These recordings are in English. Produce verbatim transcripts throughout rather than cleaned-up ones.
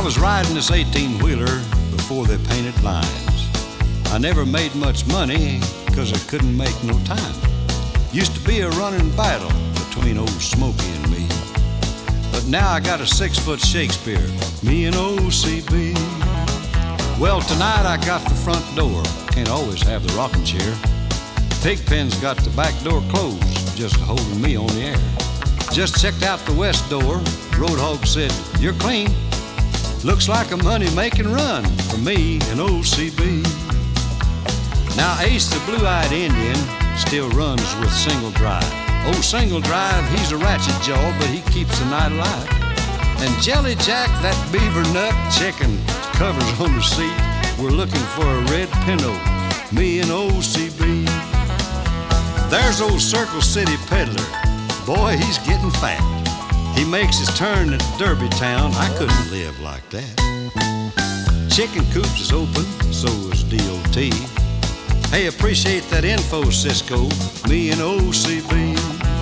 was riding this eighteen-wheeler before they painted lines. I never made much money because I couldn't make no time. Used to be a running battle between old Smokey and me. But now I got a six-foot Shakespeare, me and old C B. Well, tonight I got the front door, can't always have the rocking chair. Pigpen's got the back door closed, just holding me on the air. Just checked out the west door, Roadhog said, "You're clean." Looks like a money-making run for me and old C B. Now Ace, the blue-eyed Indian, still runs with Single Drive. Old Single Drive, he's a ratchet jaw, but he keeps the night alive. And Jelly Jack, that beaver nut, checking covers on the seat. We're looking for a red Pinto, me and old C B. There's old Circle City Peddler. Boy, he's getting fat. He makes his turn at Derby Town. I couldn't live like that. Chicken Coops is open, so is D O T. Hey, appreciate that info, Cisco, me and old C B.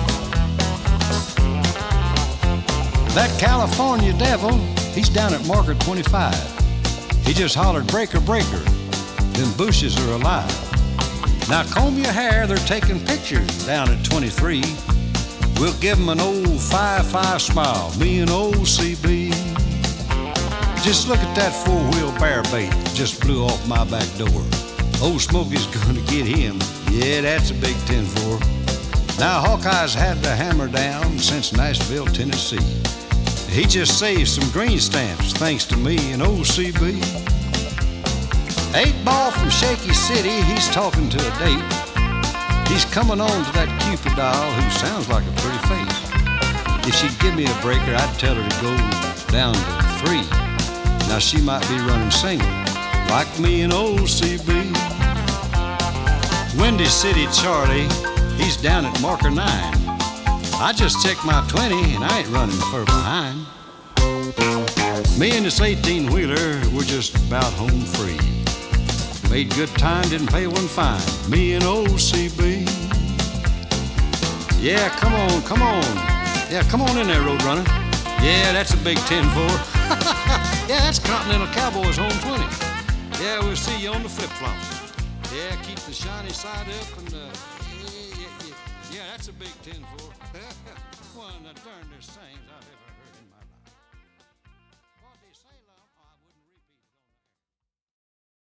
That California devil, he's down at Marker twenty-five. He just hollered, "Breaker, breaker, them bushes are alive." Now comb your hair, they're taking pictures down at twenty-three. We'll give them an old five five smile, me and old C B. Just look at that four-wheel bear bait, just blew off my back door. Old Smokey's gonna get him, yeah, that's a big ten four. Now Hawkeye's had the hammer down since Nashville, Tennessee. He just saved some green stamps thanks to me and old C B. Eight Ball from Shaky City, he's talking to a date. He's coming on to that Cupid doll who sounds like a pretty face. If she'd give me a breaker, I'd tell her to go down to three. Now she might be running single, like me and old C B. Windy City Charlie, he's down at Marker nine. I just checked my twenty and I ain't running fur behind. Me and this eighteen-wheeler, we're just about home free. Made good time, didn't pay one fine, me and old C B. Yeah, come on, come on. Yeah, come on in there, Roadrunner. Yeah, that's a big ten four. Yeah, that's Continental Cowboys home twenty. Yeah, we'll see you on the flip-flops. Yeah, keep the shiny side up and, uh, yeah, yeah, yeah, yeah, that's a big ten four. One of the darndest things I've ever